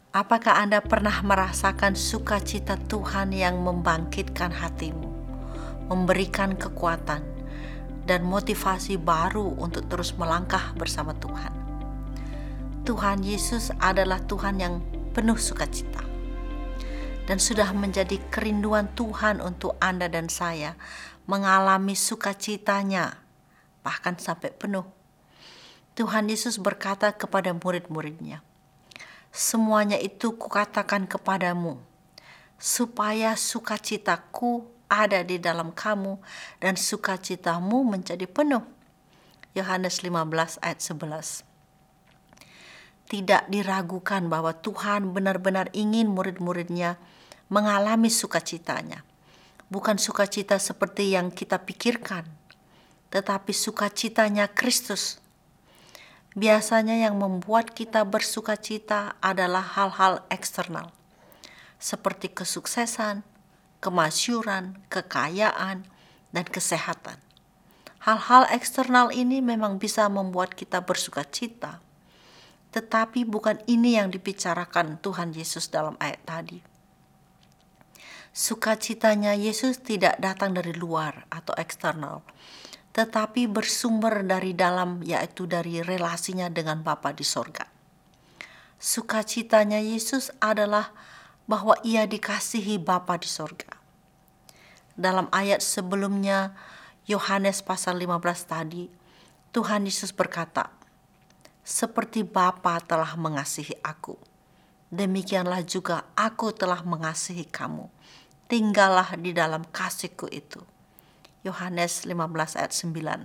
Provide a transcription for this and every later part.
Apakah Anda pernah merasakan sukacita Tuhan yang membangkitkan hatimu, memberikan kekuatan dan motivasi baru untuk terus melangkah bersama Tuhan? Tuhan Yesus adalah Tuhan yang penuh sukacita dan sudah menjadi kerinduan Tuhan untuk Anda dan saya mengalami sukacitanya bahkan sampai penuh. Tuhan Yesus berkata kepada murid-muridnya, "Semuanya itu kukatakan kepadamu, supaya sukacitaku ada di dalam kamu dan sukacitamu menjadi penuh." Yohanes 15 ayat 11. Tidak diragukan bahwa Tuhan benar-benar ingin murid-muridnya mengalami sukacitanya. Bukan sukacita seperti yang kita pikirkan, tetapi sukacitanya Kristus. Biasanya yang membuat kita bersukacita adalah hal-hal eksternal, seperti kesuksesan, kemasyhuran, kekayaan, dan kesehatan. Hal-hal eksternal ini memang bisa membuat kita bersukacita, tetapi bukan ini yang dibicarakan Tuhan Yesus dalam ayat tadi. Sukacitanya Yesus tidak datang dari luar atau eksternal, tetapi bersumber dari dalam, yaitu dari relasinya dengan Bapa di sorga. Sukacitanya Yesus adalah bahwa ia dikasihi Bapa di sorga. Dalam ayat sebelumnya, Yohanes pasal 15 tadi, Tuhan Yesus berkata, "Seperti Bapa telah mengasihi aku, demikianlah juga aku telah mengasihi kamu. Tinggallah di dalam kasih-Ku itu." Yohanes 15 ayat 9.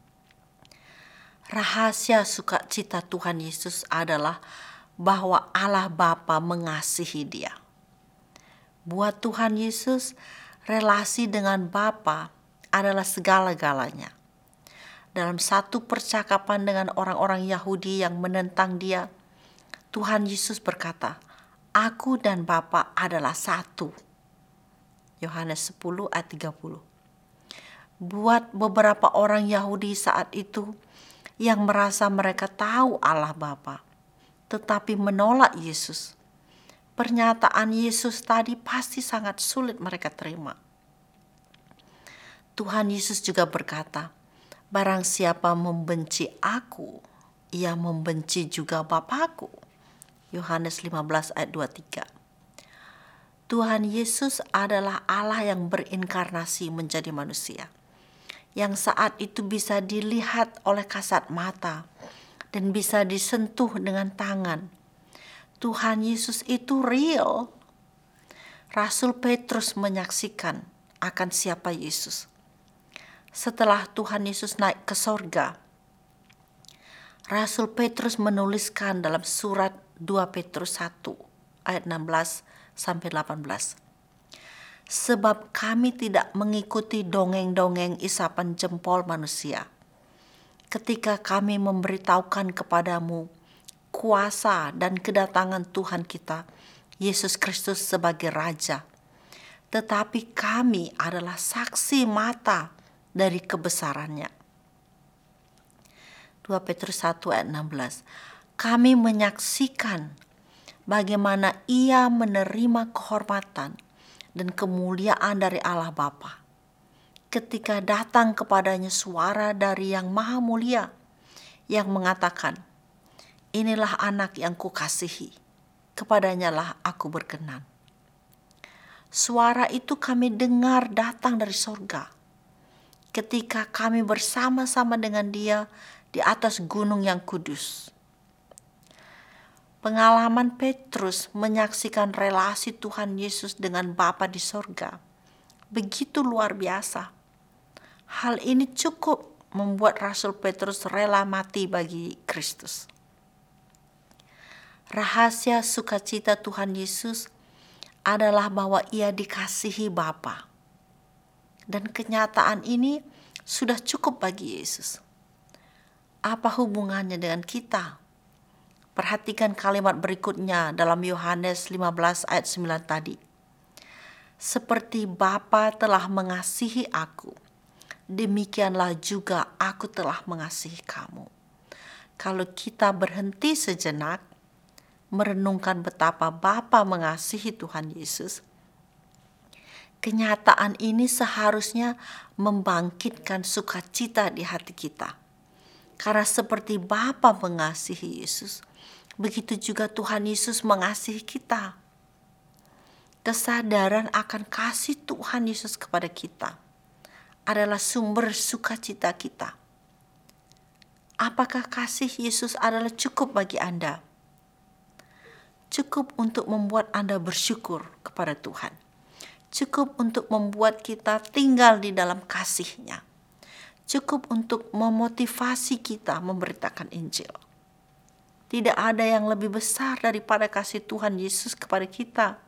Rahasia sukacita Tuhan Yesus adalah bahwa Allah Bapa mengasihi dia. Buat Tuhan Yesus, relasi dengan Bapa adalah segala-galanya. Dalam satu percakapan dengan orang-orang Yahudi yang menentang dia, Tuhan Yesus berkata, "Aku dan Bapa adalah satu." Yohanes 10 ayat 30. Buat beberapa orang Yahudi saat itu yang merasa mereka tahu Allah Bapa, tetapi menolak Yesus, pernyataan Yesus tadi pasti sangat sulit mereka terima. Tuhan Yesus juga berkata, "Barang siapa membenci aku, ia membenci juga Bapa-Ku." Yohanes 15 ayat 23. Tuhan Yesus adalah Allah yang berinkarnasi menjadi manusia, yang saat itu bisa dilihat oleh kasat mata dan bisa disentuh dengan tangan. Tuhan Yesus itu real. Rasul Petrus menyaksikan akan siapa Yesus. Setelah Tuhan Yesus naik ke sorga, Rasul Petrus menuliskan dalam surat 2 Petrus 1 ayat 16 sampai 18. "Sebab kami tidak mengikuti dongeng-dongeng isapan jempol manusia, ketika kami memberitahukan kepadamu kuasa dan kedatangan Tuhan kita, Yesus Kristus sebagai Raja. Tetapi kami adalah saksi mata dari kebesarannya." 2 Petrus 1 ayat 16. "Kami menyaksikan bagaimana ia menerima kehormatan dan kemuliaan dari Allah Bapa, ketika datang kepadanya suara dari Yang Maha Mulia yang mengatakan, 'Inilah anak yang kukasihi, kepadanyalah aku berkenan.'" Suara itu kami dengar datang dari sorga, ketika kami bersama-sama dengan Dia di atas gunung yang kudus. Pengalaman Petrus menyaksikan relasi Tuhan Yesus dengan Bapa di sorga begitu luar biasa. Hal ini cukup membuat Rasul Petrus rela mati bagi Kristus. Rahasia sukacita Tuhan Yesus adalah bahwa ia dikasihi Bapa. Dan kenyataan ini sudah cukup bagi Yesus. Apa hubungannya dengan kita? Perhatikan kalimat berikutnya dalam Yohanes 15 ayat 9 tadi. "Seperti Bapa telah mengasihi aku, demikianlah juga aku telah mengasihi kamu." Kalau kita berhenti sejenak merenungkan betapa Bapa mengasihi Tuhan Yesus, kenyataan ini seharusnya membangkitkan sukacita di hati kita. Karena seperti Bapa mengasihi Yesus, begitu juga Tuhan Yesus mengasihi kita. Kesadaran akan kasih Tuhan Yesus kepada kita adalah sumber sukacita kita. Apakah kasih Yesus adalah cukup bagi Anda? Cukup untuk membuat Anda bersyukur kepada Tuhan. Cukup untuk membuat kita tinggal di dalam kasih-Nya. Cukup untuk memotivasi kita memberitakan Injil. Tidak ada yang lebih besar daripada kasih Tuhan Yesus kepada kita.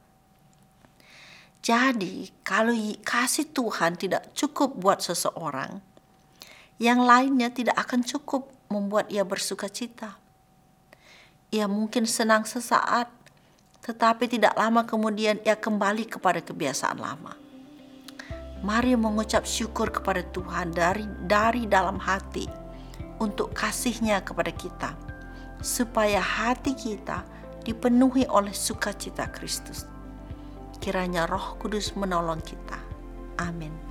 Jadi, kalau kasih Tuhan tidak cukup buat seseorang, yang lainnya tidak akan cukup membuat ia bersuka cita. Ia mungkin senang sesaat, tetapi tidak lama kemudian ia kembali kepada kebiasaan lama. Mari mengucap syukur kepada Tuhan dari dalam hati untuk kasih-Nya kepada kita, supaya hati kita dipenuhi oleh sukacita Kristus. Kiranya Roh Kudus menolong kita. Amin.